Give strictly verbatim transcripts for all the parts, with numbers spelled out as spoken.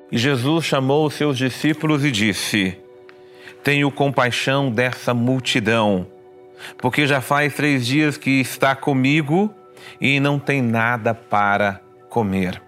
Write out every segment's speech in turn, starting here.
E Jesus chamou os seus discípulos e disse: tenho compaixão dessa multidão, porque já faz três dias que está comigo e não tem nada para comer.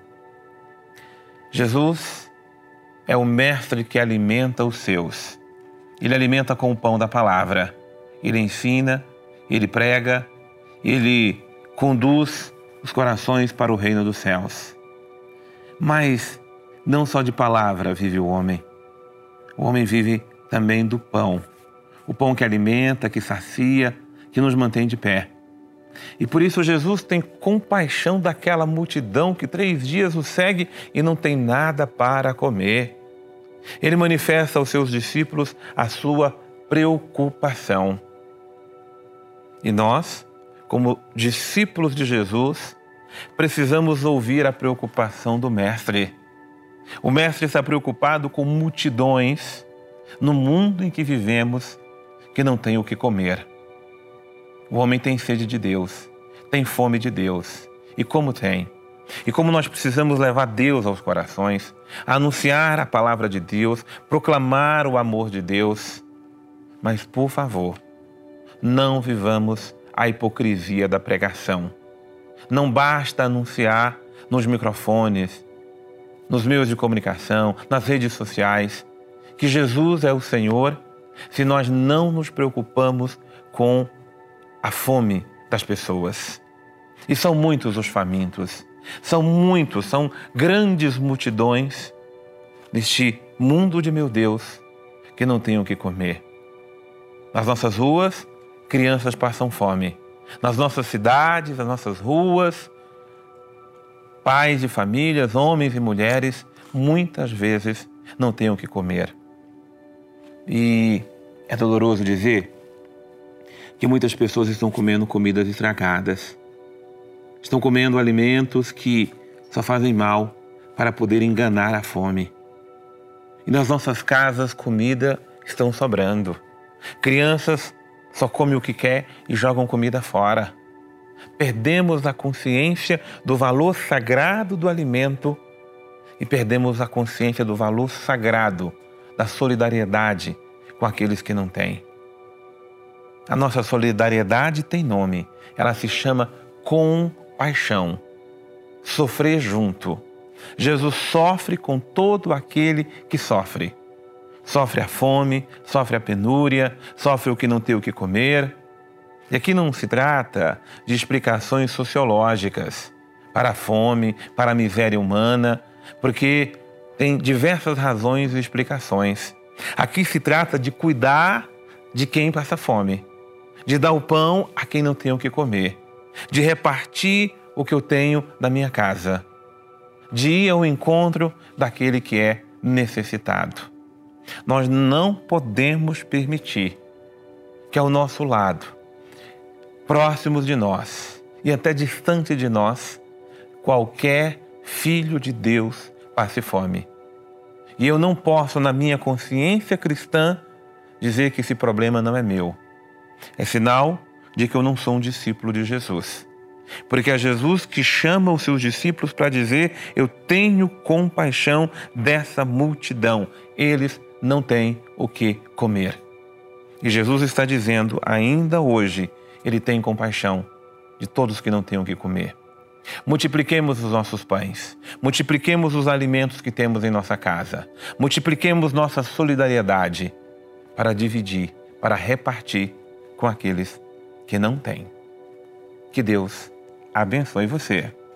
Jesus é o mestre que alimenta os seus. Ele alimenta com o pão da palavra. Ele ensina, ele prega, ele conduz os corações para o reino dos céus. Mas não só de palavra vive o homem. O homem vive também do pão. O pão que alimenta, que sacia, que nos mantém de pé. E por isso Jesus tem compaixão daquela multidão que três dias o segue e não tem nada para comer. Ele manifesta aos seus discípulos a sua preocupação. E nós, como discípulos de Jesus, precisamos ouvir a preocupação do Mestre. O Mestre está preocupado com multidões no mundo em que vivemos que não tem o que comer. O homem tem sede de Deus, tem fome de Deus. E como tem? E como nós precisamos levar Deus aos corações, anunciar a palavra de Deus, proclamar o amor de Deus. Mas, por favor, não vivamos a hipocrisia da pregação. Não basta anunciar nos microfones, nos meios de comunicação, nas redes sociais, que Jesus é o Senhor, se nós não nos preocupamos com a fome das pessoas. E são muitos os famintos, são muitos, são grandes multidões neste mundo de meu Deus que não têm o que comer. Nas nossas ruas, crianças passam fome. Nas nossas cidades, nas nossas ruas, pais de famílias, homens e mulheres, muitas vezes não têm o que comer. E é doloroso dizer que muitas pessoas estão comendo comidas estragadas. Estão comendo alimentos que só fazem mal para poder enganar a fome. E nas nossas casas, comida estão sobrando. Crianças só comem o que quer e jogam comida fora. Perdemos a consciência do valor sagrado do alimento e perdemos a consciência do valor sagrado da solidariedade com aqueles que não têm. A nossa solidariedade tem nome. Ela se chama compaixão. Sofrer junto. Jesus sofre com todo aquele que sofre. Sofre a fome, sofre a penúria, sofre o que não tem o que comer. E aqui não se trata de explicações sociológicas para a fome, para a miséria humana, porque tem diversas razões e explicações. Aqui se trata de cuidar de quem passa fome, de dar o pão a quem não tem o que comer, de repartir o que eu tenho na minha casa, de ir ao encontro daquele que é necessitado. Nós não podemos permitir que ao nosso lado, próximos de nós e até distante de nós, qualquer filho de Deus passe fome. E eu não posso, na minha consciência cristã, dizer que esse problema não é meu. É sinal de que eu não sou um discípulo de Jesus. Porque é Jesus que chama os seus discípulos para dizer: eu tenho compaixão dessa multidão. Eles não têm o que comer. E Jesus está dizendo, ainda hoje, Ele tem compaixão de todos que não têm o que comer. Multipliquemos os nossos pães, multipliquemos os alimentos que temos em nossa casa, multipliquemos nossa solidariedade para dividir, para repartir com aqueles que não têm. Que Deus abençoe você.